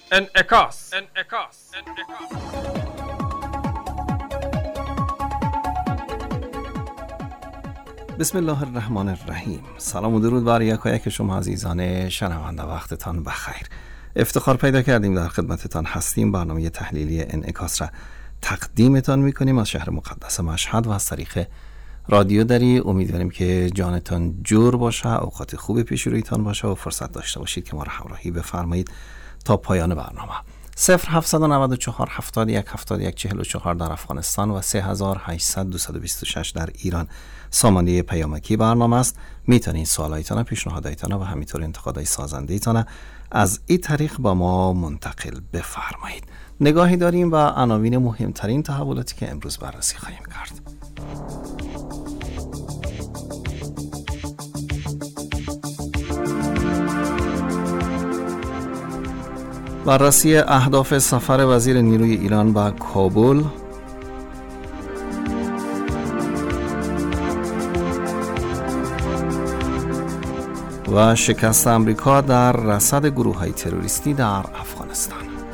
انعکاس. بسم الله الرحمن الرحیم. سلام و درود بر یکایک شما عزیزان شنونده، وقتتان بخیر. افتخار پیدا کردیم در خدمتتان هستیم. برنامه تحلیلی انعکاس را تقدیمتان میکنیم از شهر مقدس مشهد و از طریق رادیو دری. امیدواریم که جانتان جور باشه، اوقات خوب پیش رویتان باشه و فرصت داشته باشید که ما را همراهی بفرمایید تا پایان برنامه. 0794 71 71 44 در افغانستان و 3800 226 در ایران سامانه پیامکی برنامه است. میتونید سوالایتان، پیشنهادایتان و همینطور انتقادهای سازنده‌ایتان از این طریق با ما منتقل بفرمایید. نگاهی داریم و عناوین مهمترین تحولاتی که امروز بررسی خواهیم کرد. بررسی اهداف سفر وزیر نیروی ایران به کابل، و شکست امریکا در رصد گروه‌های تروریستی در افغانستان.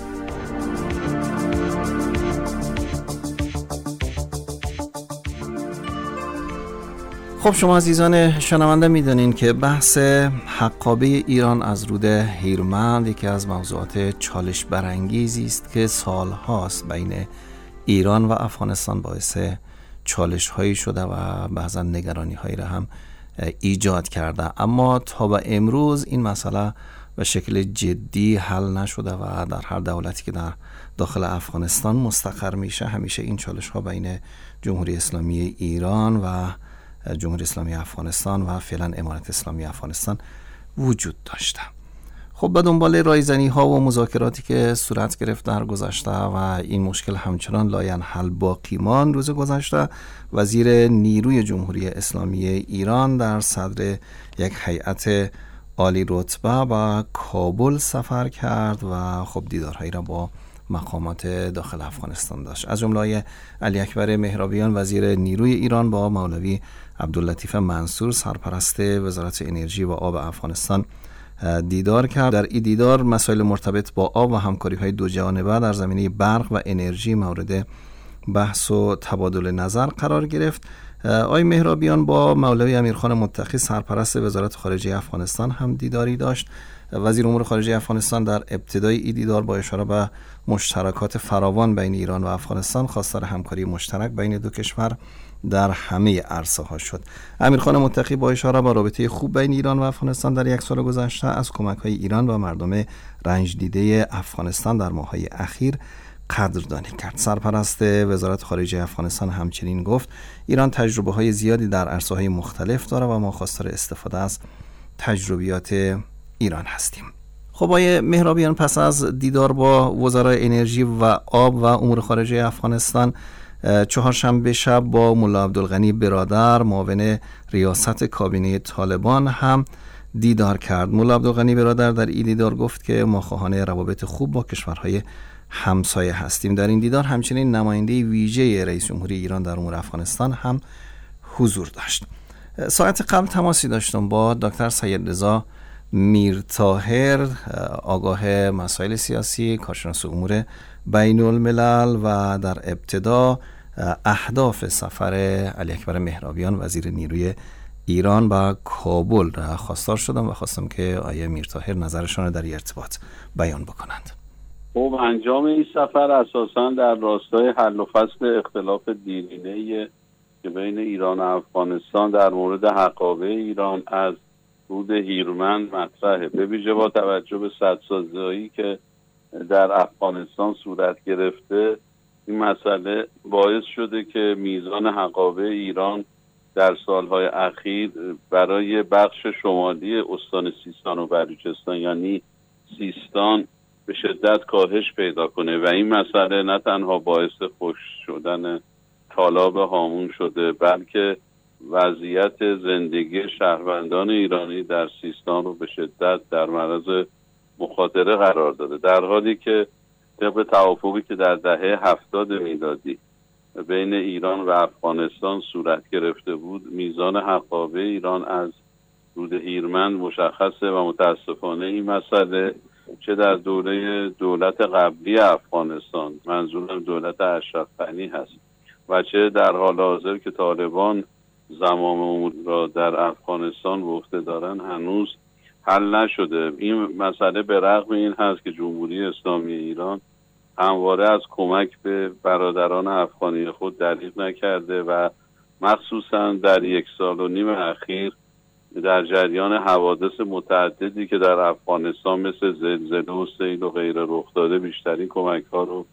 خب شما عزیزان شنونده میدونین که بحث حقابه ایران از رود هیرمند یکی از موضوعات چالش برانگیزی است که سالهاست بین ایران و افغانستان باعث چالش هایی شده و بعضا نگرانی هایی را هم ایجاد کرده، اما تا به امروز این مسئله به شکل جدی حل نشده و در هر دولتی که در داخل افغانستان مستقر میشه همیشه این چالش ها بین جمهوری اسلامی ایران و جمهوری اسلامی افغانستان و فعلا امارت اسلامی افغانستان وجود داشته. خب به دنبال رایزنی ها و مذاکراتی که صورت گرفت در گذشته و این مشکل همچنان لاینحل باقی ماند، روز گذشته وزیر نیروی جمهوری اسلامی ایران در صدر یک هیئت عالی رتبه به کابل سفر کرد و خب دیدارهایی را با مقامات داخل افغانستان داشت. از جمله علی اکبر مهرابیان وزیر نیروی ایران با مولوی عبداللطیف منصور سرپرست وزارت انرژی و آب افغانستان دیدار کرد. در این دیدار مسائل مرتبط با آب و همکاری‌های دو جانبه در زمینه برق و انرژی مورد بحث و تبادل نظر قرار گرفت. آقای مهرابیان با مولوی امیرخان متقی سرپرست وزارت خارجه افغانستان هم دیداری داشت. وزیر امور خارجه افغانستان در ابتدای این دیدار با اشاره به مشترکات فراوان بین ایران و افغانستان خواستار همکاری مشترک بین دو کشور در همه عرصه‌ها شد. امیرخان متقی با اشاره به رابطه خوب بین ایران و افغانستان در یک سال گذشته از کمک‌های ایران و مردم رنج دیده افغانستان در ماه‌های اخیر قدردانی کرد. سرپرست وزارت خارجه افغانستان همچنین گفت ایران تجربه‌های زیادی در عرصه‌های مختلف داره و ما خواستار استفاده از تجربیات ایران هستیم. خب آقای مهرابیان پس از دیدار با وزرای انرژی و آب و امور خارجه افغانستان چهارشنبه شب با ملا عبدالغنی برادر معاون ریاست کابینه طالبان هم دیدار کرد. ملا عبدالغنی برادر در این دیدار گفت که ما خواهان روابط خوب با کشورهای همسایه هستیم. در این دیدار همچنین نماینده ویژه رئیس جمهوری ایران در امور افغانستان هم حضور داشت. ساعت قبل تماسی داشتم با دکتر سید رضا میرطاهر، آگاه مسائل سیاسی، کارشناس امور بین الملل، و در ابتدا اهداف سفر علی اکبر مهرابیان وزیر نیروی ایران به کابل را خواستار شدم و خواستم که آیه میرطاهر نظرشان را در این ارتباط بیان بکنند. خب انجام این سفر اساساً در راستای حل و فصل اختلاف دیرینه‌ای که بین ایران و افغانستان در مورد حقابه ایران از رود هیرمند مطرحه. به ویژه با توجه به سدسازی که در افغانستان صورت گرفته، این مسئله باعث شده که میزان حقابه ایران در سالهای اخیر برای بخش شمالی استان سیستان و بلوچستان یعنی سیستان به شدت کاهش پیدا کنه و این مسئله نه تنها باعث خشک شدن تالاب هامون شده بلکه وضعیت زندگی شهروندان ایرانی در سیستان رو به شدت در معرض مخاطره قرار داده، در حالی که طبق توافقی که در دهه 70 میلادی بین ایران و افغانستان صورت گرفته بود، میزان حقابه ایران از رود هیرمند مشخصه و متاسفانه این مسئله چه در دوره دولت قبلی افغانستان، منظورم دولت اشرف غنی هست، و چه در حال حاضر که طالبان زمام امور را در افغانستان به عهده دارن، هنوز حل نشده. این مسئله به رغم این هست که جمهوری اسلامی ایران همواره از کمک به برادران افغانی خود دریغ نکرده و مخصوصا در 1.5 سال اخیر در جریان حوادث متعددی که در افغانستان مثل زلزله و سیل و غیره رخ داده، بیشترین کمک ها رو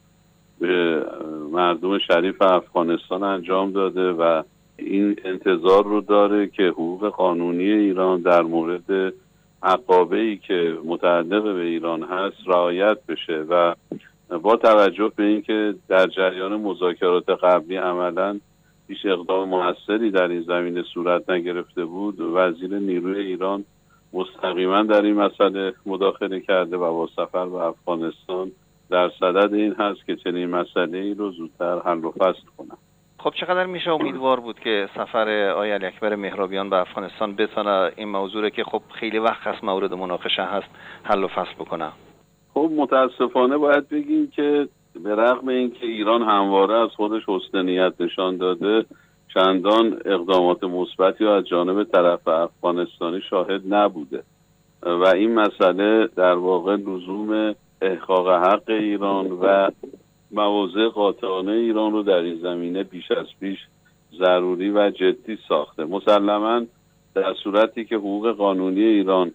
به مردم شریف افغانستان انجام داده و این انتظار رو داره که حقوق قانونی ایران در مورد عقابه‌ای که متعلق به ایران هست رعایت بشه. و با توجه به اینکه در جریان مذاکرات قبلی عملاً هیچ اقدام موثری در این زمینه صورت نگرفته بود، وزیر نیروی ایران مستقیما در این مسئله مداخله کرده و با سفر به افغانستان در صدد این هست که چنین مسئله ای رو زودتر حل و فصل کنه. خب چقدر میشه امیدوار بود که سفر آقای علی اکبر مهرابیان به افغانستان بتونه این موضوع که خب خیلی وقت هست مورد مناقشه هست حل و فصل بکنه؟ خب متاسفانه باید بگیم که به رغم اینکه ایران همواره از خودش حسن نیت نشان داده، چندان اقدامات مثبتی از جانب طرف افغانستانی شاهد نبوده و این مسئله در واقع لزوم احقاق حق ایران و مواضع قاطعانه ایران رو در این زمینه بیش از پیش ضروری و جدی ساخته. مسلماً در صورتی که حقوق قانونی ایران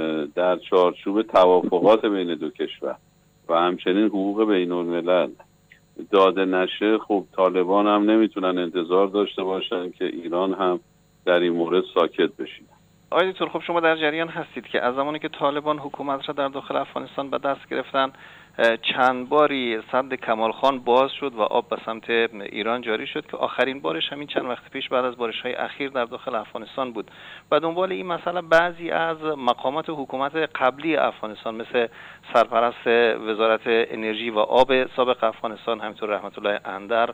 در چارچوب توافقات بین دو کشور و همچنین حقوق بین الملل داده نشه، خب طالبان هم نمیتونن انتظار داشته باشن که ایران هم در این مورد ساکت بشینه. آقای دکتر، خب شما در جریان هستید که از زمانی که طالبان حکومت را در داخل افغانستان به دست گرفتن، چند باری سد کمال خان باز شد و آب به سمت ایران جاری شد که آخرین بارش همین چند وقت پیش بعد از بارش‌های اخیر در داخل افغانستان بود. و دنبال این مسئله بعضی از مقامات حکومت قبلی افغانستان مثل سرپرست وزارت انرژی و آب سابق افغانستان، همینطور رحمت الله اندر،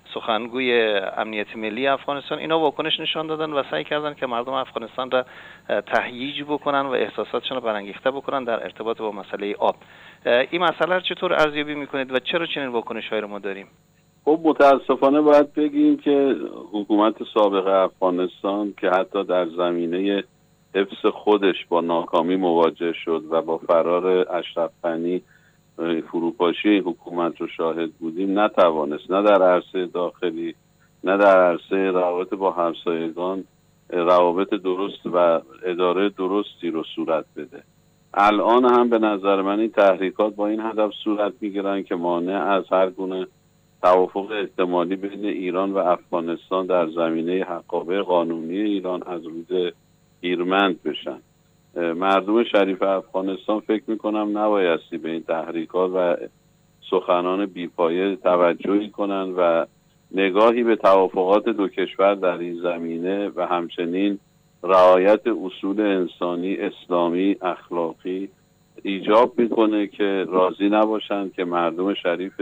سخنگوی امنیت ملی افغانستان، اینا واکنش نشان دادن و سعی کردن که مردم افغانستان را تهییج بکنن و احساساتشون رو برانگیخته بکنن در ارتباط با مسئله آب. این مسئله رو چطور ارزیابی میکنید و چرا چنین واکنش‌هایی رو ما داریم؟ خب متاسفانه باید بگیم که حکومت سابق افغانستان که حتی در زمینه حفظ خودش با ناکامی مواجه شد و با فرار اشرف غنی فروپاشی حکومت رو شاهد بودیم، نتوانست نه در عرصه داخلی نه در عرصه روابط با همسایگان روابط درست و اداره درستی رو صورت بده. الان هم به نظر من این تحریکات با این هدف صورت میگیرن که مانع از هر گونه توافق احتمالی بین ایران و افغانستان در زمینه حقابه قانونی ایران از رود هیرمند بشن. مردم شریف افغانستان فکر میکنم نبایستی به این تحریکات و سخنان بیپایه توجهی کنن و نگاهی به توافقات دو کشور در این زمینه و همچنین رعایت اصول انسانی، اسلامی، اخلاقی ایجاب میکنه که راضی نباشند که مردم شریف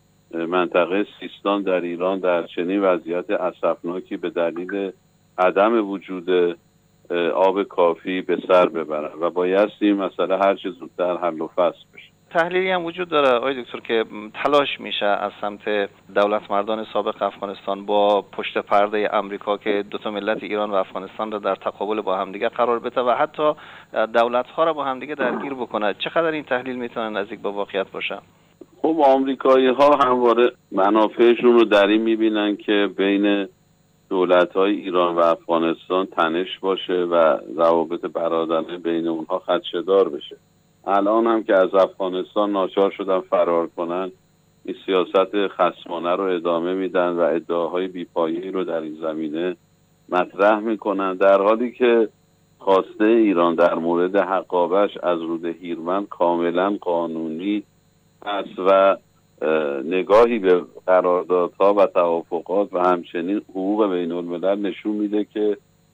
منطقه سیستان در ایران در چنین وضعیت اسفناکی به دلیل عدم وجود آب کافی به سر ببرن و بایستی این مسئله هر چه زودتر حل و فصل بشه. تحلیلی هم وجود داره آقای دکتر که تلاش میشه از سمت دولت مردان سابق افغانستان با پشت پرده امریکا که دو تا ملت ایران و افغانستان را در تقابل با همدیگه قرار بده و حتی دولت‌ها را با همدیگه درگیر بکنه. چقدر این تحلیل میتونه نزدیک به واقعیت باشه؟ خب آمریکایی‌ها همواره منافعشون رو در این میبینن که بین دولت‌های ایران و افغانستان تنش باشه و روابط برادرانه بین اونها خدشه‌دار بشه. الان هم که از افغانستان ناچار شدن فرار کنن، این سیاست خصمانه رو ادامه میدن و ادعاهای بی‌پایه‌ای رو در این زمینه مطرح میکنن، در حالی که خواسته ایران در مورد حقابه‌اش از رود هیرمند کاملا قانونی است و نگاهی به قراردادها و توافقات و همچنین حقوق بین الملل نشون میده که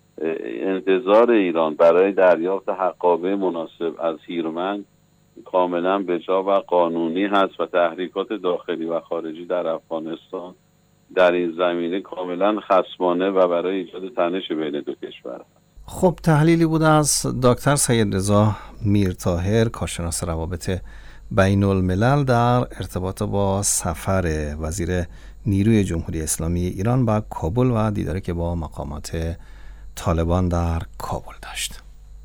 انتظار ایران برای دریافت حقابه مناسب از هیرمند کاملا بجا و قانونی هست و تحریکات داخلی و خارجی در افغانستان در این زمینه کاملا خصمانه و برای ایجاد تنش بین دو کشور هست. خب تحلیلی بود از دکتر سید رضا میرطاهر، کارشناس روابط بین الملل در ارتباط با سفر وزیر نیروی جمهوری اسلامی ایران به کابل و دیداری که با مقامات طالبان در کابل داشت.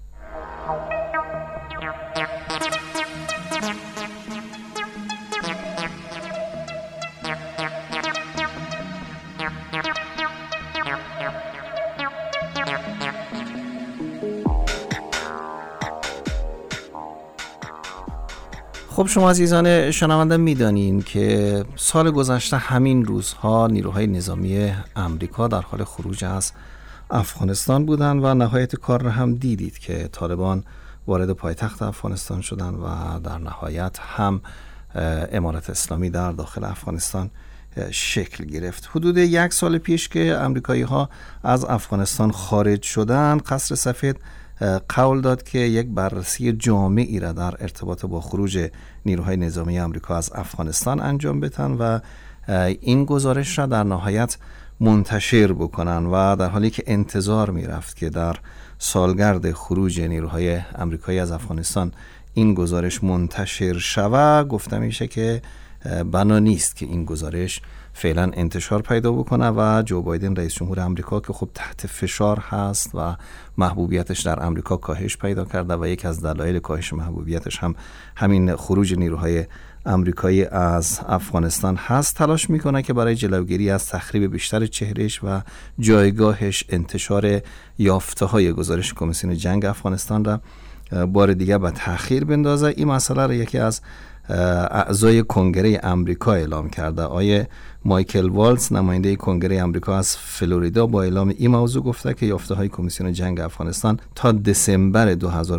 خب شما عزیزان شنونده میدانین که سال گذشته همین روزها نیروهای نظامی امریکا در حال خروج از افغانستان بودند و نهایت کار را هم دیدید که طالبان وارد پایتخت افغانستان شدند و در نهایت هم امارت اسلامی در داخل افغانستان شکل گرفت. حدود 1 سال پیش که امریکایی ها از افغانستان خارج شدند، قصر سفید قول داد که یک بررسی جامعی را در ارتباط با خروج نیروهای نظامی امریکا از افغانستان انجام بدن و این گزارش را در نهایت منتشر بکنن و در حالی که انتظار می رفت که در سالگرد خروج نیروهای امریکایی از افغانستان این گزارش منتشر شود، گفته میشه که بنا نیست که این گزارش فعلا انتشار پیدا بکنه و جو بایدن رئیس جمهور امریکا که خب تحت فشار هست و محبوبیتش در امریکا کاهش پیدا کرده و یک از دلایل کاهش محبوبیتش هم همین خروج نیروهای امریکایی از افغانستان هست، تلاش میکنه که برای جلوگیری از تخریب بیشتر چهرهش و جایگاهش انتشار یافته‌های گزارش کمیسیون جنگ افغانستان را بار دیگه به تأخیر بندازه. این مسئله را یکی از اعضای کنگره امریکا اعلام کرده. آقای مایکل والتز، نماینده کنگره امریکا از فلوریدا، با اعلام این موضوع گفته که یافته‌های کمیسیون جنگ افغانستان تا دسامبر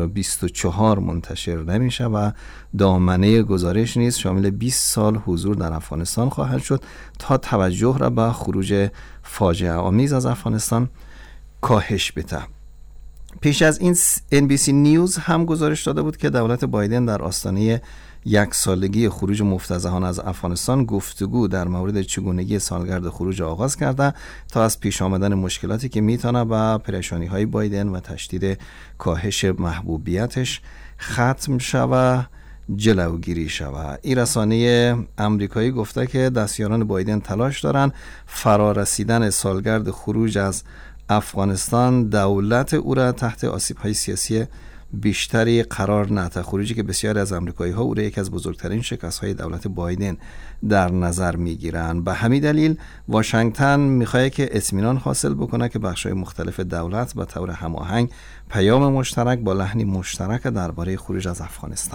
2024 منتشر نمیشه و دامنه گزارش نیز شامل 20 سال حضور در افغانستان خواهد شد تا توجه را به خروج فاجعه آمیز از افغانستان کاهش بده. پیش از این NBC نیوز هم گزارش داده بود که دولت بایدن در آستانه 1 سالگی خروج مفتضحانه از افغانستان گفتگو در مورد چگونگی سالگرد خروج آغاز کرده تا از پیش آمدن مشکلاتی که میتونه با پریشانی‌های بایدن و تشدید کاهش محبوبیتش ختم شود جلوگیری شود. این رسانه امریکایی گفته که دستیاران بایدن تلاش دارن فرارسیدن سالگرد خروج از افغانستان دولت او را تحت آسیب‌های سیاسی بیشتری قرار نده. خروجی که بسیاری از امریکایی ها او را یکی از بزرگترین شکست‌های دولت بایدن در نظر میگیرند. به همین دلیل واشنگتن میخواد که اطمینان حاصل بکنه که بخش‌های مختلف دولت به طور هماهنگ پیام مشترک با لحنی مشترک درباره خروج از افغانستان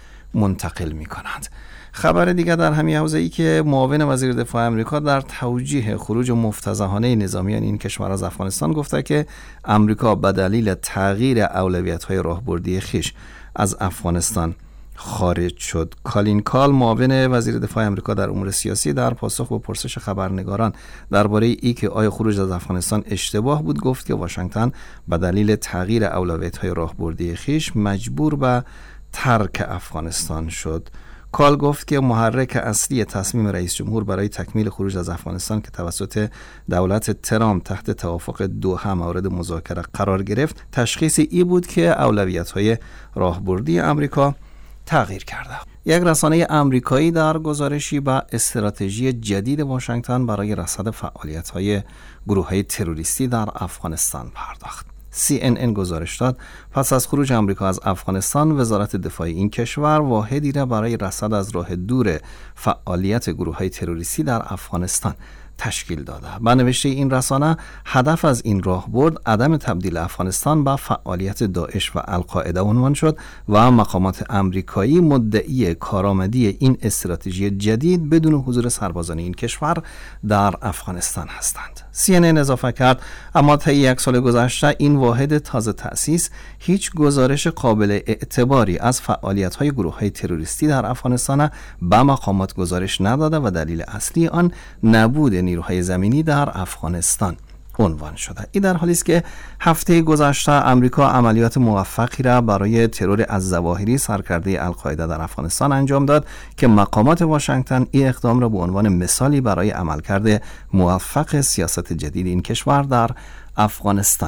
منتقل میکنند. خبر دیگر در همین حوزه ای که معاون وزیر دفاع آمریکا در توجیه خروج مفتضحانه نظامیان این کشور از افغانستان گفته که آمریکا به دلیل تغییر اولویت‌های راهبردی خویش از افغانستان خارج شد. کالین کال، معاون وزیر دفاع آمریکا در امور سیاسی، در پاسخ به پرسش خبرنگاران درباره ای که آیا خروج از افغانستان اشتباه بود، گفت که واشنگتن به دلیل تغییر اولویت‌های راهبردی خویش مجبور به ترک افغانستان شد. کال گفت که محرک اصلی تصمیم رئیس جمهور برای تکمیل خروج از افغانستان که توسط دولت ترامپ تحت توافق دوحه مورد مذاکره قرار گرفت، تشخیص ای بود که اولویت‌های راهبردی آمریکا تغییر کرده. یک رسانه آمریکایی در گزارشی به استراتژی جدید واشنگتن برای رصد فعالیت‌های گروه‌های تروریستی در افغانستان پرداخت. CNN گزارش داد پس از خروج آمریکا از افغانستان، وزارت دفاع این کشور واحدی را برای رصد از راه دور فعالیت گروه‌های تروریستی در افغانستان تشکیل داده. به نوشته این رسانه، هدف از این راهبرد عدم تبدیل افغانستان به فعالیت داعش و القاعده عنوان شد و مقامات آمریکایی مدعی کارآمدی این استراتژی جدید بدون حضور سربازان این کشور در افغانستان هستند. CNN اضافه کرد اما طی 1 سال گذشته این واحد تازه تأسیس هیچ گزارش قابل اعتباری از فعالیت‌های گروه‌های تروریستی در افغانستان به مقامات گزارش نداده و دلیل اصلی آن نبود نیروهای زمینی در افغانستان عنوان شده. این در حالی است که هفته گذشته آمریکا عملیات موفقی را برای ترور الظواهری سرکرده القاعده در افغانستان انجام داد که مقامات واشنگتن این اقدام را به عنوان مثالی برای عملکرد موفق سیاست جدید این کشور در افغانستان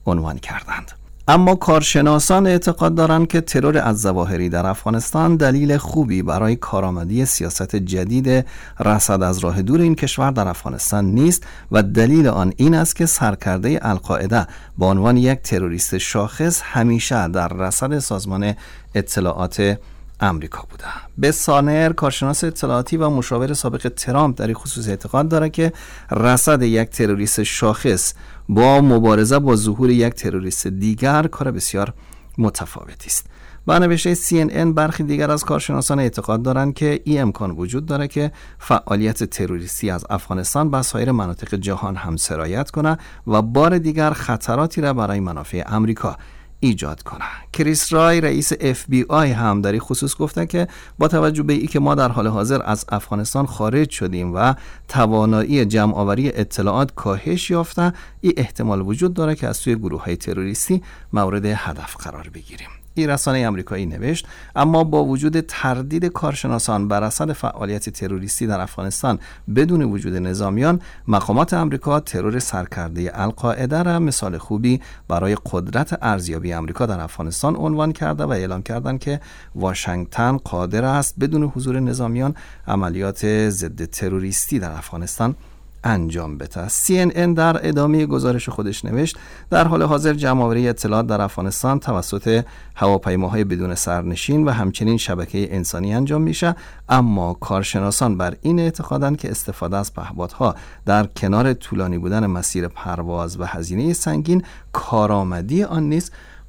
عنوان کردند. اما کارشناسان اعتقاد دارند که ترور الظواهری در افغانستان دلیل خوبی برای کارآمدی سیاست جدید رصد از راه دور این کشور در افغانستان نیست و دلیل آن این است که سرکرده القاعده به عنوان یک تروریست شاخص همیشه در رصد سازمان اطلاعات امریکا بوده. بسانر، کارشناس اطلاعاتی و مشاور سابق ترامپ، در این خصوص اعتقاد دارد که رصد یک تروریست شاخص با مبارزه با ظهور یک تروریست دیگر کار بسیار متفاوتی است. با نوشته CNN برخی دیگر از کارشناسان اعتقاد دارند که این امکان وجود دارد که فعالیت تروریستی از افغانستان به سایر مناطق جهان هم سرایت کنه و بار دیگر خطراتی را برای منافع امریکا ایجاد کنه. کریس رای، رئیس FBI هم در این خصوص گفته که با توجه به اینکه ما در حال حاضر از افغانستان خارج شدیم و توانایی جمع آوری اطلاعات کاهش یافته، این احتمال وجود داره که از سوی گروه‌های تروریستی مورد هدف قرار بگیریم. این رسانه امریکایی نوشت اما با وجود تردید کارشناسان بر رصد فعالیت تروریستی در افغانستان بدون وجود نظامیان، مقامات امریکا ترور سرکرده القاعده را مثال خوبی برای قدرت ارزیابی امریکا در افغانستان عنوان کرده و اعلام کردند که واشنگتن قادر است بدون حضور نظامیان عملیات ضد تروریستی در افغانستان انجام بده. CNN در ادامه گزارش خودش نوشت در حال حاضر جمع‌آوری اطلاعات در افغانستان توسط هواپیماهای بدون سرنشین و همچنین شبکه انسانی انجام میشه، اما کارشناسان بر این اعتقادند که استفاده از پهپادها در کنار طولانی بودن مسیر پرواز و هزینه سنگین، کارآمدی آن نیز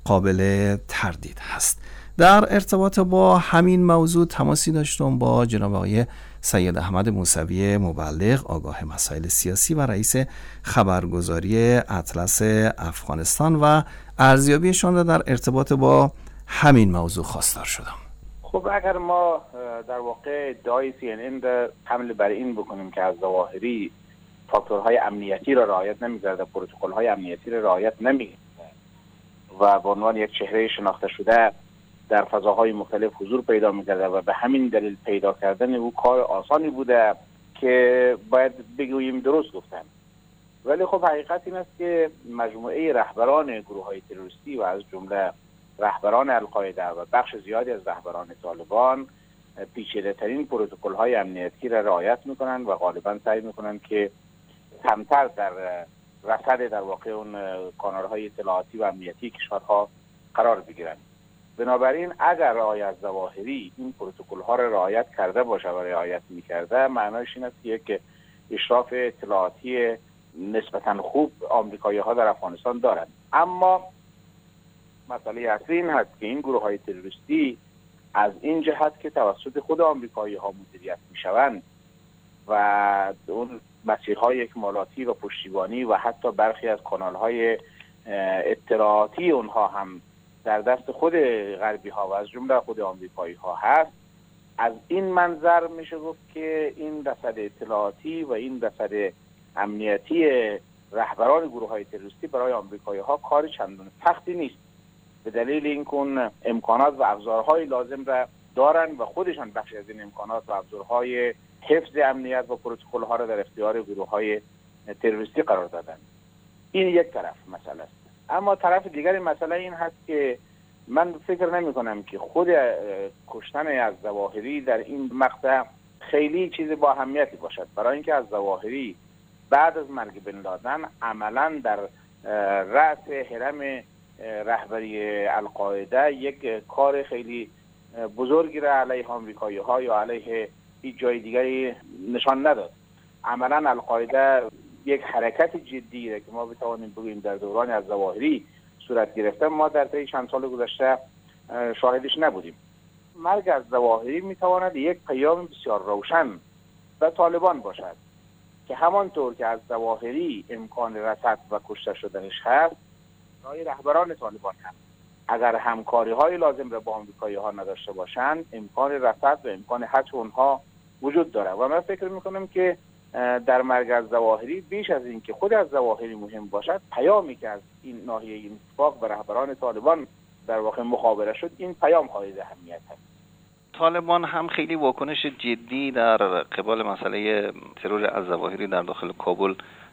قابل تردید هست. در ارتباط با همین موضوع تماسی داشتم با جناب آقای سید احمد موسوی مبلغ، آگاه مسائل سیاسی و رئیس خبرگزاری اطلس افغانستان و ارزیابیشان را در ارتباط با همین موضوع خواستار شدم. خب اگر ما در واقع ادعای CNN را حمل بر این بکنیم که از ظواهری فاکتورهای امنیتی را رعایت نمی‌کرده، پروتکل‌های امنیتی را رعایت نمی‌کرده و به عنوان یک چهره شناخته شده در فضاهای مختلف حضور پیدا می‌کرده و به همین دلیل پیدا کردن او کار آسانی بوده که باید بگوییم درست گفتن. ولی خب حقیقت این است که مجموعه رهبران گروه‌های تروریستی و از جمله رهبران القاعده و بخش زیادی از رهبران طالبان پیچیده‌ترین پروتکل‌های امنیتی را رعایت می‌کنند و غالباً سعی می‌کنند که کمتر در رصد در واقع اون کانال‌های اطلاعاتی و امنیتی کشورها قرار بگیرند. بنابراین اگر آقای الظواهری این پروتکل‌ها را رعایت کرده باشه و رعایت می‌کرده، معنایش این است که یک اشراف اطلاعاتی نسبتاً خوب آمریکایی‌ها در افغانستان دارند. اما مسئله اصلی این هست که این گروه‌های تروریستی از این جهت که توسط خود آمریکایی‌ها مدیریت می‌شوند و اون مسیرهای اکمالاتی و پشتیبانی و حتی برخی از کانال‌های اطلاعاتی اونها هم در دست خود غربی ها و از جمله خود آمریکایی ها هست، از این منظر میشه گفت که این رصد اطلاعاتی و این رصد امنیتی رهبران گروه های تروریستی برای آمریکایی ها کار چندان سختی نیست، به دلیل اینکه امکانات و ابزارهای لازم را دارن و خودشان بخشی از این امکانات و ابزارهای حفظ امنیت و پروتکل ها را در اختیار گروه های تروریستی قرار دادن. این یک طرف مسئله است. اما طرف دیگر مسئله این هست که من فکر نمی کنم که خود کشتن الظواهری در این مقطع خیلی چیز با اهمیتی باشد، برای اینکه الظواهری بعد از مرگ بن لادن عملا در رأس هرم رهبری القاعده یک کار خیلی بزرگی را علیه آمریکایی ها یا علیه هیچ جای دیگری نشان نداد. عملا القاعده یک حرکت جدی را که ما بتوانیم بگوییم در دوران الظواهری صورت گرفته، ما در طی چند سال گذشته شاهدش نبودیم. مرگ الظواهری میتواند یک پیام بسیار روشن به طالبان باشد که همانطور که الظواهری امکان رصد و کشته شدنش هست، برای رهبران طالبان هم اگر همکاری های لازم را با آمریکایی ها نداشته باشند، امکان رصد و امکان حذف اونها وجود داره. و من فکر میکنم که در مرگ الظواهری بیش از این که خود الظواهری مهم باشد، پیامی که از این ناحیه این اتفاق به رهبران طالبان در واقع مخابره شد، این پیام حائز اهمیت است. طالبان هم خیلی واکنش جدی در قبال مسئله ترور الظواهری در داخل کابل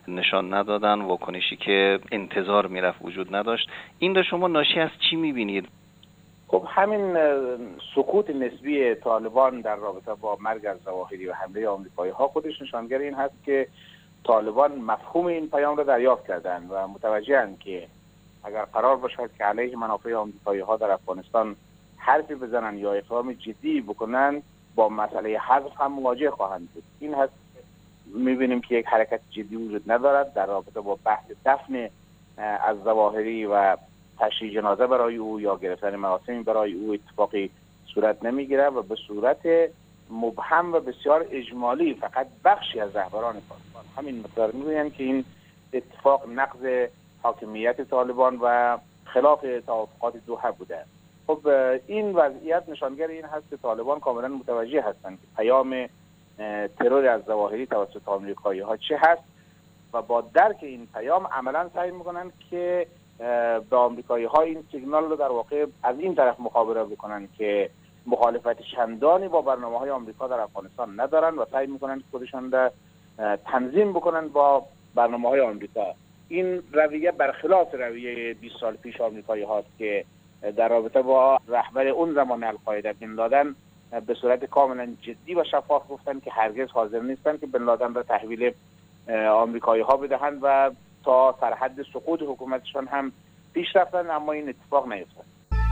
نشان ندادن، واکنشی که انتظار میرفت وجود نداشت. این رو شما ناشی از چی میبینید؟ خب همین سکوت نسبی طالبان در رابطه با مرگ الظواهری و حمله آمریکایی ها خودش نشانگر این هست که طالبان مفهوم این پیام را دریافت کردند و متوجهند که اگر قرار باشد که علیه منافع آمریکایی ها در افغانستان حرفی بزنن یا اقدام جدی بکنن، با مسئله حذف هم مواجه خواهند بود. این هست میبینیم که یک حرکت جدی وجود ندارد در رابطه با بحث دفن الظواهری و تشییع جنازه برای او یا گرفتن مراسمی برای او اتفاقی صورت نمیگیره و به صورت مبهم و بسیار اجمالی فقط بخشی از رهبران طالبان همین مقدار میگویند که این اتفاق نقض حاکمیت طالبان و خلاف توافقات دوحه بوده. خب این وضعیت نشانگر این هست که طالبان کاملا متوجه هستند که پیام ترور الظواهری توسط آمریکایی ها چه هست و با درک این پیام عملا سعی میکنند که به آمریکایی ها این سیگنال رو در واقع از این طرف مخابره بکنن که مخالفت چندانی با برنامه‌های آمریکا در افغانستان ندارن و سعی میکنن که خودشان را تنظیم بکنن با برنامه‌های آمریکا. این رویه برخلاف رویه 20 سال پیش آمریکایی هاست که در رابطه با رهبر اون زمان القاعده بن لادن به صورت کاملا جدی و شفاف گفتن که هرگز حاضر نیستن که بن لادن را تحویل آمریکایی ها بدهند و تا سرحد سقوط حکومتشان هم پیش رفتن، اما این اتفاق نیفتاد.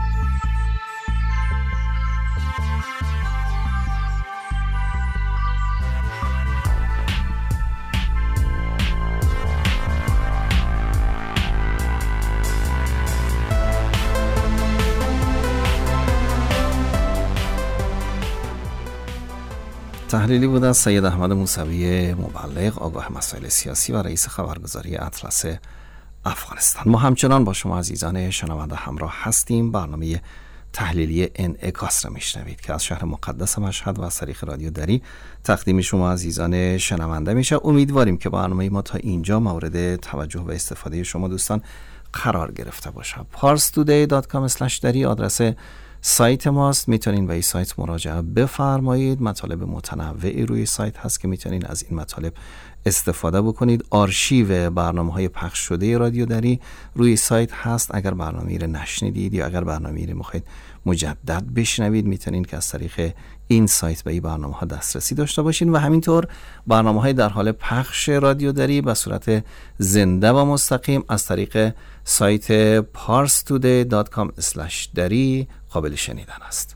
تحلیلی بود از سید احمد موسوی مبلغ، آگاه مسائل سیاسی و رئیس خبرگزاری اطلس افغانستان. ما همچنان با شما عزیزان شنونده همراه هستیم. برنامه تحلیلی انعکاس را میشنوید که از شهر مقدس مشهد و از طریق رادیو دری تقدیم شما عزیزان شنونده میشه. امیدواریم که برنامه ما تا اینجا مورد توجه و استفاده شما دوستان قرار گرفته باشه. parstoday.com/dari آدرس سایت ماست. میتونین به این سایت مراجعه بفرمایید. مطالب متنوعی روی سایت هست که میتونین از این مطالب استفاده بکنید. آرشیو برنامه‌های پخش شده رادیو دری روی سایت هست. اگر برنامه‌ای رو نشنیدید یا اگر برنامه‌ای رو میخواید مجدد بشنوید، میتونین که از طریق این سایت به این برنامه‌ها دسترسی داشته باشین و همینطور برنامه‌های در حال پخش رادیو دری به صورت زنده و مستقیم از طریق سایت parstoday.com/dari قابل شنیدن است.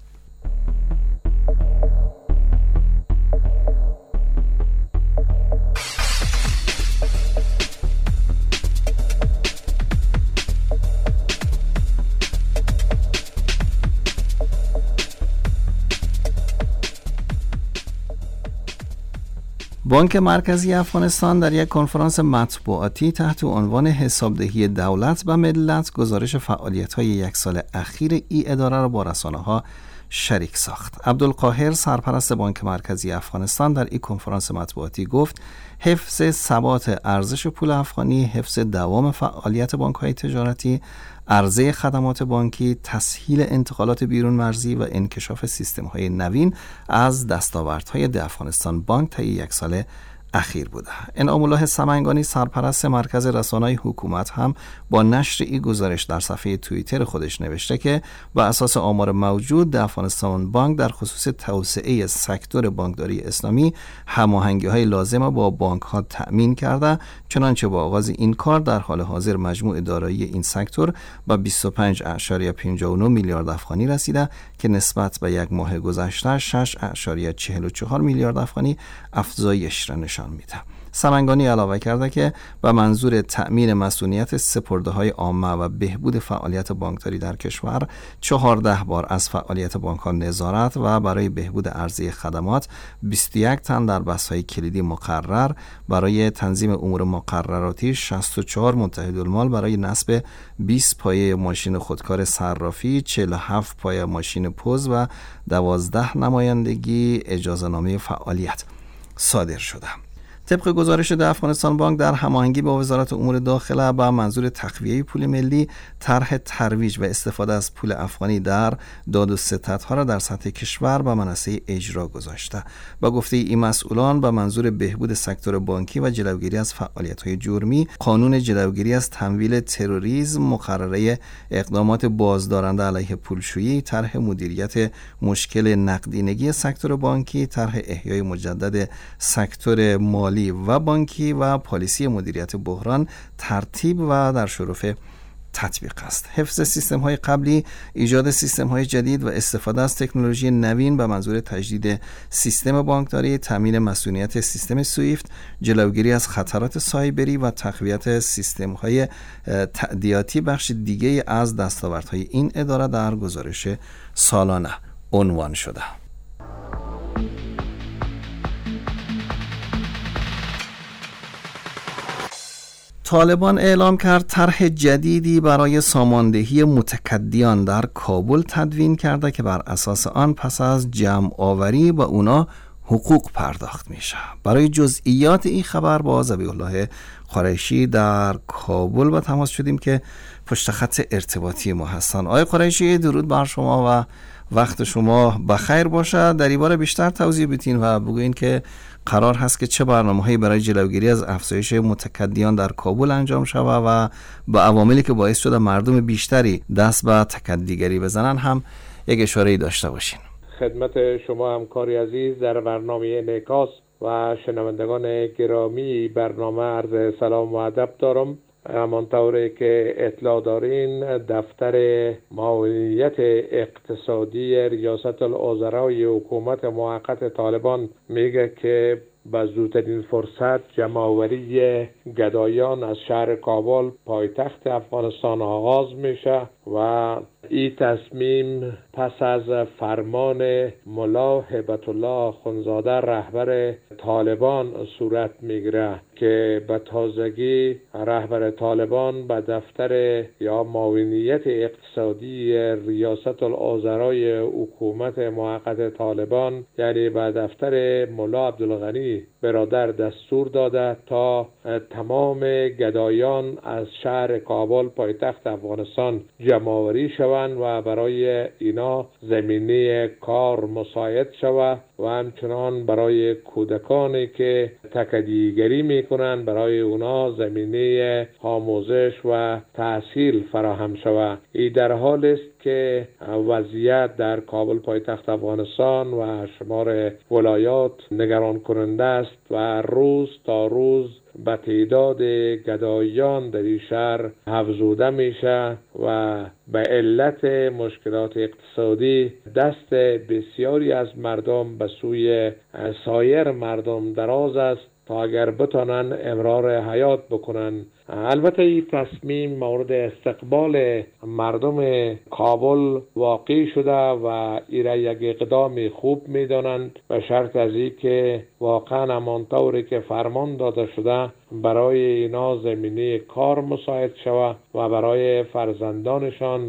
بانک مرکزی افغانستان در یک کنفرانس مطبوعاتی تحت عنوان حسابدهی دولت و ملت گزارش فعالیت‌های یک سال اخیر این اداره را با رسانه‌ها شریک ساخت. عبدالقاهر سرپرست بانک مرکزی افغانستان در این کنفرانس مطبوعاتی گفت حفظ ثبات ارزش پول افغانی، حفظ دوام فعالیت بانک‌های تجارتی، عرضه خدمات بانکی، تسهیل انتقالات بیرون مرزی و انکشاف سیستم‌های نوین از دستاوردهای ده افغانستان بانک طی یک سال اخیر بوده. انعام الله سمنگانی سرپرست مرکز رسانه‌های حکومت هم با نشر این گزارش در صفحه توییتر خودش نوشته که بر اساس آمار موجود ده افغانستان بانک در خصوص توسعه سکتور بانکداری اسلامی هماهنگی‌های لازم با بانک‌ها تأمین کرده، چنانچه با آغاز این کار در حال حاضر مجموع دارایی این سکتور به 25.59 میلیارد افغانی رسیده که نسبت به یک ماه گذشته 6.44 میلیارد افغانی افزایش را نشان میده. سمنگانی علاوه کرده که به منظور تأمین مسئولیت سپرده‌های عامه و بهبود فعالیت بانکداری در کشور 14 بار از فعالیت بانک‌ها نظارت و برای بهبود عرضه خدمات 21 تن در بست‌های کلیدی مقرر، برای تنظیم امور مقرراتی 64 متحدالمال برای نصب 20 پایه ماشین خودکار صرافی، 47 پایه ماشین پوز و 12 نمایندگی اجازه‌نامه فعالیت صادر شده. طبق گزارش د افغانستان بانک در هماهنگی با وزارت امور داخله با منظور تقویه پول ملی، طرح ترویج و استفاده از پول افغانی در داد و ستدها را در سطح کشور به منصه اجرا گذاشته. با گفته این مسئولان به منظور بهبود سکتور بانکی و جلوگیری از فعالیت‌های جرمی، قانون جلوگیری از تمویل تروریسم، مقرره اقدامات بازدارنده علیه پولشویی، طرح مدیریت مشکل نقدینگی سکتور بانکی، طرح احیای مجدد سکتور مالی و بانکی و پالیسی مدیریت بحران ترتیب و در شرف تطبیق است. حفظ سیستم های قبلی، ایجاد سیستم های جدید و استفاده از تکنولوژی نوین به منظور تجدید سیستم بانکداری، تامین مسئولیت سیستم سویفت، جلوگیری از خطرات سایبری و تقویت سیستم های تادیاتی بخش دیگه از دستاوردهای این اداره در گزارش سالانه عنوان شده. طالبان اعلام کرد طرح جدیدی برای ساماندهی متکدیان در کابل تدوین کرده که بر اساس آن پس از جمع آوری با اونا حقوق پرداخت میشه. برای جزئیات این خبر با ذبیح الله قریشی در کابل با تماس شدیم که پشت خط ارتباطی ما هستن. آقای قریشی، درود بر شما و وقت شما بخیر باشه. در این باره بیشتر توضیح بدین و بگوین که قرار هست که چه برنامه‌هایی برای جلوگیری از افزایش متکدیان در کابل انجام شود و با عواملی که باعث شده مردم بیشتری دست به تکدیگری بزنن هم یک اشاره‌ای داشته باشین. خدمت شما همکاری عزیز در برنامه انعکاس و شنوندگان گرامی برنامه عرض سلام و ادب دارم. همانطوری که اطلاع دارین، دفتر معاونیت اقتصادی ریاست الوزرای حکومت موقت طالبان میگه که به زودترین فرصت جمع‌آوری گدایان از شهر کابل پایتخت افغانستان آغاز میشه و این تصمیم پس از فرمان ملا هیبت الله آخوندزاده رهبر طالبان صورت میگیره که به تازگی رهبر طالبان به دفتر یا معاونیت اقتصادی ریاست الوزرای حکومت موقت طالبان یعنی به دفتر ملا عبدالغنی برادر دستور داده تا تمام گدایان از شهر کابل پایتخت افغانستان جمع‌آوری شوند و برای اینا زمینه کار مساعد شود و همچنان برای کودکانی که تکدیگری میکنند برای اونا زمینه آموزش و تحصیل فراهم شود. این در حال است که وضعیت در کابل پایتخت افغانستان و شمار ولایات نگران کننده است و روز تا روز به تعداد گدایان در این شهر افزوده میشه و به علت مشکلات اقتصادی دست بسیاری از مردم به سوی سایر مردم دراز است تا اگر بتانن امرار حیات بکنن. البته این تصمیم مورد استقبال مردم کابل واقع شده و ایره یک اقدام خوب میدانند به شرط از این که واقعا همانطوری که فرمان داده شده برای اینا زمینه کار مساعد شود و برای فرزندانشان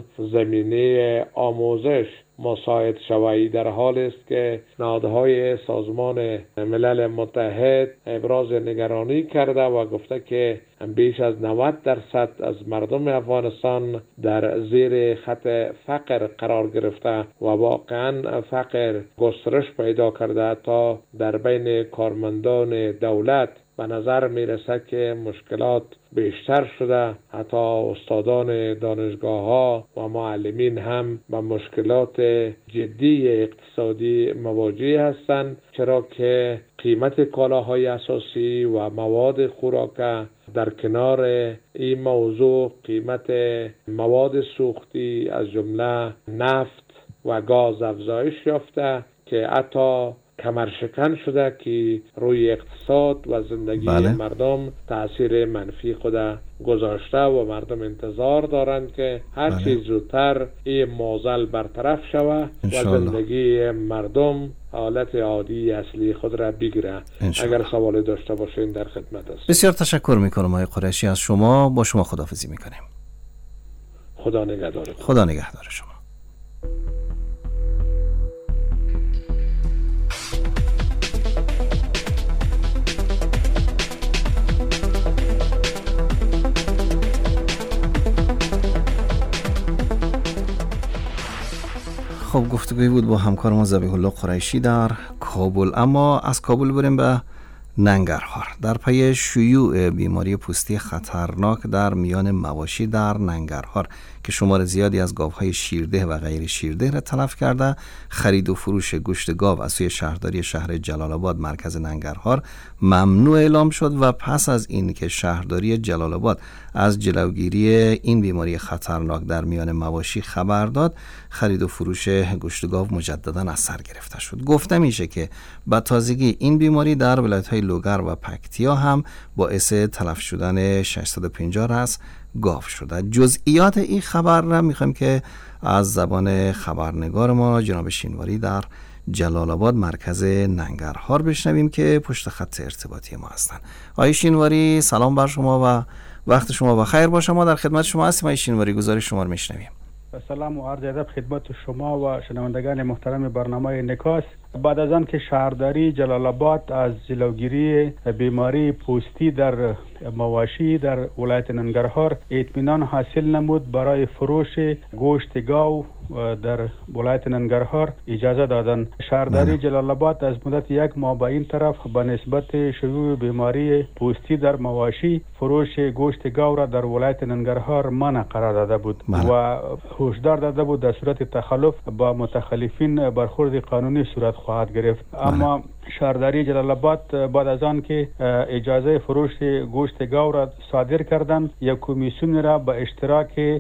زمینه آموزش مساعد شوی. در حال است که نهادهای سازمان ملل متحد ابراز نگرانی کرده و گفته که بیش از 90% از مردم افغانستان در زیر خط فقر قرار گرفته و واقعا فقر گسترش پیدا کرده تا در بین کارمندان دولت به نظر میرسه که مشکلات بیشتر شده. حتی استادان دانشگاه ها و معلمین هم با مشکلات جدی اقتصادی مواجه هستند، چرا که قیمت کالاهای اساسی و مواد خوراک در کنار این موضوع قیمت مواد سوختی از جمله نفت و گاز افزایش یافته که حتی کمرشکن شده که روی اقتصاد و زندگی مردم تأثیر منفی خود گذاشته و مردم انتظار دارند که هر چیز زودتر این معضل برطرف شود و زندگی مردم حالت عادی اصلی خود را بگیره. اگر سوالی داشته باشین در خدمت است. بسیار تشکر میکنم آقای قریشی از شما. با شما خداحافظی میکنیم. خدا نگهدار. خدا نگهدار شما. خب گفتگوی بود با همکار ما ذبیح الله قریشی در کابل. اما از کابل بریم به ننگرهار. در پی شیوع بیماری پوستی خطرناک در میان مواشی در ننگرهار که شمار زیادی از گاوهای شیرده و غیر شیرده را تلف کرده، خرید و فروش گوشت گاو از سوی شهرداری شهر جلال آباد مرکز ننگرهار ممنوع اعلام شد و پس از این که شهرداری جلال آباد از جلوگیری این بیماری خطرناک در میان مواشی خبر داد، خرید و فروش گوشت گاو مجددا از سر گرفته شد. گفته میشه که به تازگی این بیماری در ولایت‌های لوگر و پکتیا هم باعث تلف شدن 650 راس گاو شده. جزئیات این خبر را میخوایم که از زبان خبرنگار ما جناب شینواری در جلال آباد مرکز ننگرهار بشنویم که پشت خط ارتباطی ما هستند. آقای شینواری سلام بر شما و وقت شما بخیر باشه. ما در خدمت شما هستیم. آقای شینواری گزارش شما رو میشنویم. سلام و عرض ادب خدمت شما و شنوندگان محترم برنامه انعکاس. بعد از آن که شهرداری جلال آباد از جلوگیری بیماری پوستی در مواشی در ولایت ننگرهار اطمینان حاصل نمود، برای فروش گوشت گاو در ولایت ننگرهار اجازه دادن. شهرداری جلال آباد از مدت 1 ماه به این طرف به نسبت شیوع بیماری پوستی در مواشی فروش گوشت گاو را در ولایت ننگرهار منع قرار داده بود و هشدار داده بود در صورت تخلف با متخلفین برخورد قانونی صورت خواهد گرفت. اما شهرداری جلال آباد بعد از آن که اجازه فروش گوشت گاو را صادر کردند، یک کمیسیون را به اشتراک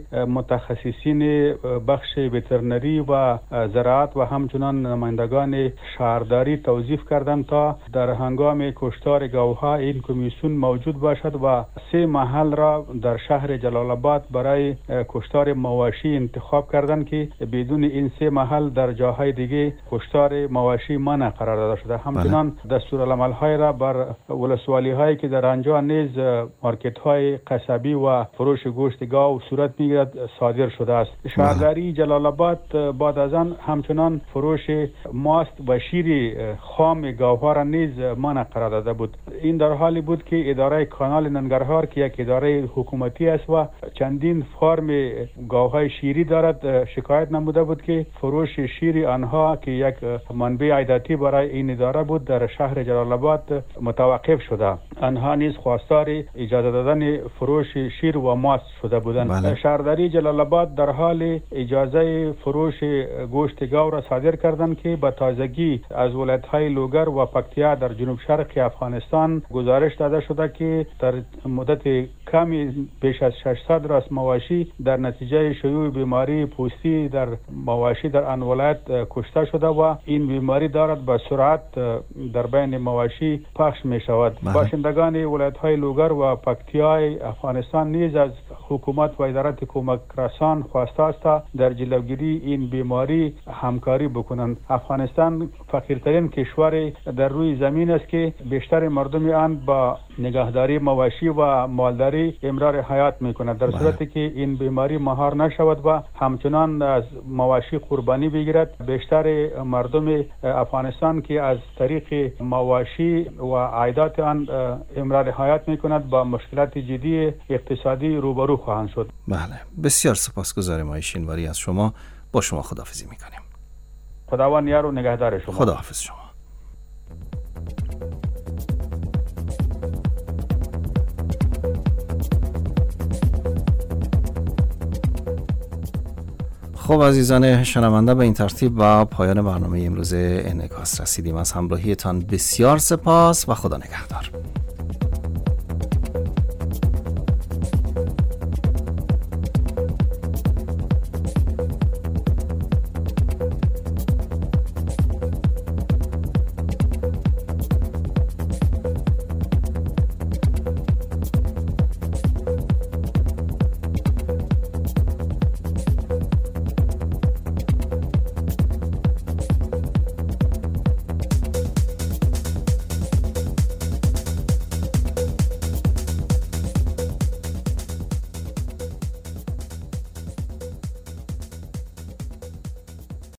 متخصصین بخش وترنری و زراعت و همچنان نمایندگان شهرداری توظیف کردند تا در هنگام کشتار گاوها این کمیسیون موجود باشد و 3 محل را در شهر جلال آباد برای کشتار مواشی انتخاب کردند که بدون این 3 محل در جاهای دیگه کشتار مواشی منع قرار داده شده. همچنان دستورالعمل‌های را بر ولسوالی‌هایی که در آنجا نیز مارکت‌های قصبی و فروش گوشت گاو صورت می‌گیرد صادر شده است. شهرداری جلال آباد بعد از آن همچنان فروش ماست و شیر خام گاوها را نیز منع قرار داده بود. این در حالی بود که اداره کانال ننگرهار که یک اداره حکومتی است و چندین فارم گاوهای شیری دارد شکایت نموده بود که فروش شیر آنها که یک منبع عایداتی برای این اداره بود در شهر جلال آباد متوقف شده. آنها نیز خواستار اجازه دادن فروش شیر و ماست شده بودند. شهرداری جلال آباد در حال اجازه فروش گوشت گاو را صادر کردند که به تازگی از ولایت‌های لوگر و پکتیا در جنوب شرق افغانستان گزارش داده شده که در مدت کمی بیش از 600 راس مواشی در نتیجه شیوع بیماری پوستی در مواشی در آن ولایت کشته شده و این بیماری دارد به سرعت در بین مواشی پخش می شود. باشندگان ولایت‌های لوگر و پکتیای افغانستان نیز از حکومت و ادارات کمک رسان خواسته است در جلوگیری این بیماری همکاری بکنند. افغانستان فقیرترین کشور در روی زمین است که بیشتر مردم آن با نگهداری مواشی و مالداری امرار حیات می‌کند. در صورتی که این بیماری مهار نشود و همچنان از مواشی قربانی بگیرد، بیشتر مردم افغانستان که از طریق مواشی و عایدات آن امرار حیات می‌کند با مشکلات جدی اقتصادی روبرو خواهند شد. بله، بسیار سپاسگزارم آقای شینواری از شما. با شما خداحافظی می‌کنیم. خداوند یار و نگهدار شما. خداحافظ شما. خب عزیزان شنونده، به این ترتیب با پایان برنامه امروز انعکاس رسیدیم. از همراهیتان بسیار سپاس و خدا نگهدار.